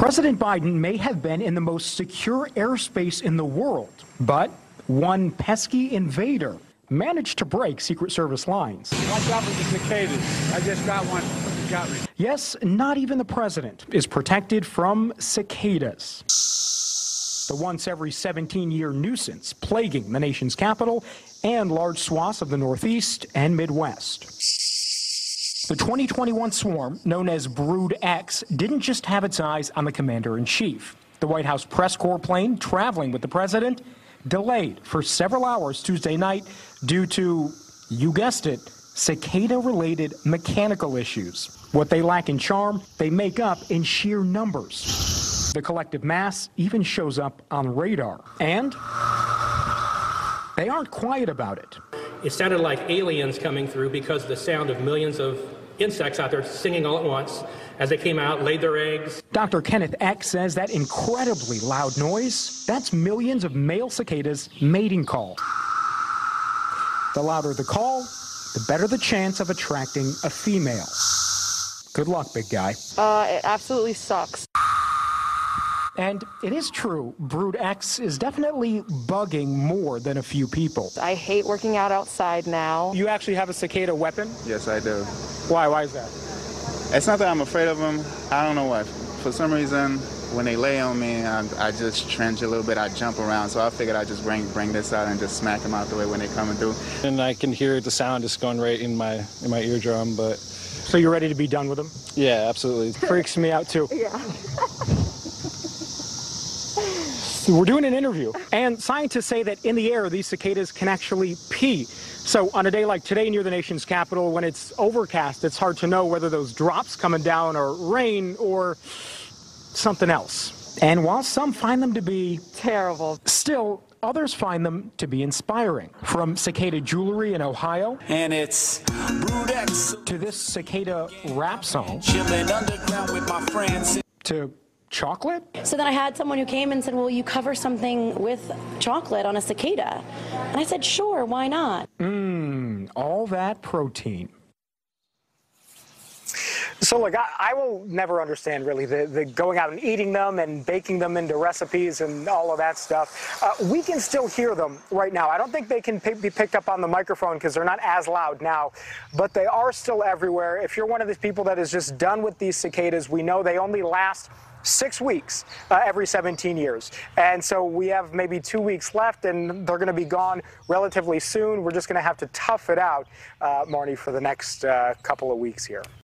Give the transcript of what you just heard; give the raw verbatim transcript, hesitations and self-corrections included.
President Biden may have been in the most secure airspace in the world, but one pesky invader managed to break Secret Service lines. Watch out for the cicadas. I just got one. Got me. Yes, not even the president is protected from cicadas, the once every seventeen-year nuisance plaguing the nation's capital and large swaths of the Northeast and Midwest. The twenty twenty-one swarm, known as Brood X, didn't just have its eyes on the commander-in-chief. The White House press corps plane traveling with the president delayed for several hours Tuesday night due to, you guessed it, cicada-related mechanical issues. What they lack in charm, they make up in sheer numbers. The collective mass even shows up on radar. And they aren't quiet about it. It sounded like aliens coming through because of the sound of millions of insects out there singing all at once as they came out, laid their eggs. Doctor Kenneth Eck says that incredibly loud noise, that's millions of male cicadas' mating call. The louder the call, the better the chance of attracting a female. Good luck, big guy. Uh, it absolutely sucks. And it is true, Brood X is definitely bugging more than a few people. I hate working out outside now. You actually have a cicada weapon? Yes, I do. Why? Why is that? It's not that I'm afraid of them. I don't know why. For some reason, when they lay on me, I, I just trench a little bit. I jump around. So I figured I'd just bring bring this out and just smack them out the way when they're coming through. And I can hear the sound just going right in my in my eardrum. But so you're ready to be done with them? Yeah, absolutely. Freaks me out too. Yeah. We're doing an interview, and scientists say that in the air, these cicadas can actually pee. So on a day like today near the nation's capital, when it's overcast, it's hard to know whether those drops coming down are rain or something else. And while some find them to be terrible, still others find them to be inspiring. From cicada jewelry in Ohio, and it's Brood X, to this cicada rap song, chilling underground with my friends, to chocolate? So then I had someone who came and said, well, you cover something with chocolate on a cicada. And I said, sure, why not? Mmm, all that protein. So, look, I, I will never understand, really, the, the going out and eating them and baking them into recipes and all of that stuff. Uh, we can still hear them right now. I don't think they can p- be picked up on the microphone because they're not as loud now, but they are still everywhere. If you're one of these people that is just done with these cicadas, we know they only last six weeks uh, every seventeen years. And so we have maybe two weeks left, and they're going to be gone relatively soon. We're just going to have to tough it out, uh, Marnie, for the next uh, couple of weeks here.